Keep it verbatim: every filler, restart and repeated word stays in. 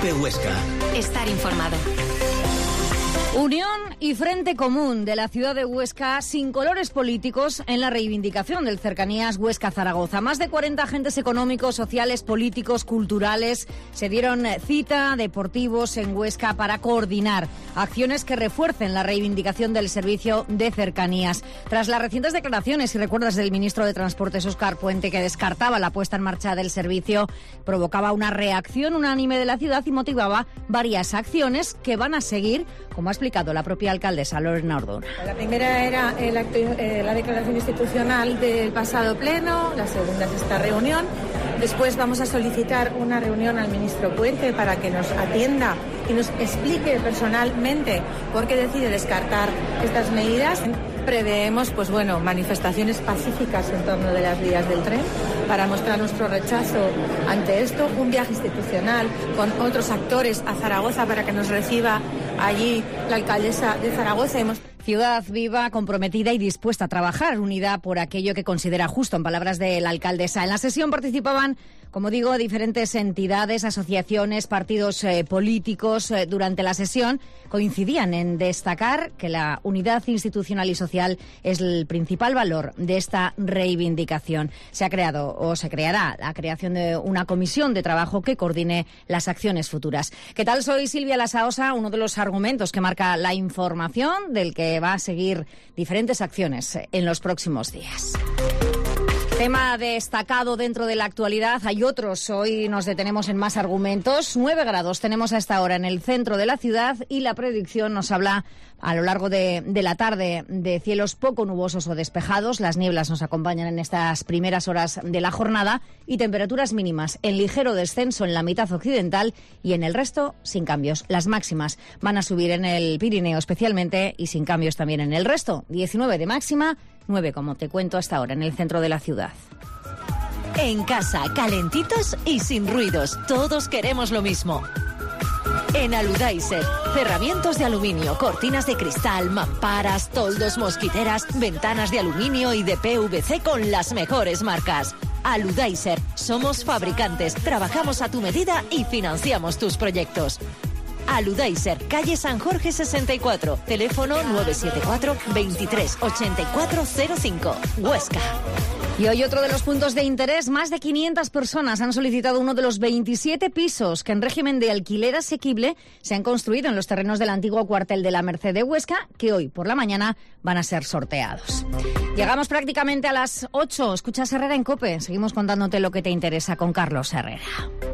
COPE Huesca. Estar informado. Unión y Frente Común de la ciudad de Huesca sin colores políticos en la reivindicación del Cercanías Huesca-Zaragoza. Más de cuarenta agentes económicos, sociales, políticos, culturales se dieron cita, deportivos en Huesca para coordinar acciones que refuercen la reivindicación del servicio de cercanías. Tras las recientes declaraciones y recuerdas del ministro de Transportes, Óscar Puente, que descartaba la puesta en marcha del servicio, provocaba una reacción unánime de la ciudad y motivaba varias acciones que van a seguir, como ha explicado la propia alcaldesa Lorena Orduna. La primera era el acto, eh, la declaración institucional del pasado pleno, la segunda es esta reunión. Después vamos a solicitar una reunión al ministro Puente para que nos atienda y nos explique personalmente por qué decide descartar estas medidas. Preveemos, pues bueno, manifestaciones pacíficas en torno de las vías del tren para mostrar nuestro rechazo ante esto, un viaje institucional con otros actores a Zaragoza para que nos reciba allí la alcaldesa de Zaragoza. Hemos... Ciudad viva, comprometida y dispuesta a trabajar, unida por aquello que considera justo, en palabras de la alcaldesa. En la sesión participaban, como digo, diferentes entidades, asociaciones, partidos eh, políticos. Eh, durante la sesión coincidían en destacar que la unidad institucional y social es el principal valor de esta reivindicación. Se ha creado o se creará la creación de una comisión de trabajo que coordine las acciones futuras. ¿Qué tal? Soy Silvia Lasaosa. Uno de los argumentos que marca la información del que va a seguir diferentes acciones en los próximos días. Tema destacado dentro de la actualidad, hay otros. Hoy nos detenemos en más argumentos. Nueve grados tenemos a esta hora en el centro de la ciudad y la predicción nos habla a lo largo de, de la tarde de cielos poco nubosos o despejados. Las nieblas nos acompañan en estas primeras horas de la jornada y temperaturas mínimas en ligero descenso en la mitad occidental y en el resto sin cambios. Las máximas van a subir en el Pirineo especialmente y sin cambios también en el resto. diecinueve de máxima, nueve como te cuento hasta ahora en el centro de la ciudad. En casa, calentitos y sin ruidos. Todos queremos lo mismo. En Aludaiser, cerramientos de aluminio, cortinas de cristal, mamparas, toldos, mosquiteras, ventanas de aluminio y de P V C con las mejores marcas. Aludaiser, somos fabricantes, trabajamos a tu medida y financiamos tus proyectos. Aludaiser, calle San Jorge sesenta y cuatro, teléfono nueve siete cuatro, veintitrés, ochenta y cuatro cero cinco, Huesca. Y hoy otro de los puntos de interés, más de quinientas personas han solicitado uno de los veintisiete pisos que en régimen de alquiler asequible se han construido en los terrenos del antiguo cuartel de la Merced de Huesca, que hoy por la mañana van a ser sorteados. Llegamos prácticamente a las ocho. Escuchas Herrera en COPE. Seguimos contándote lo que te interesa con Carlos Herrera.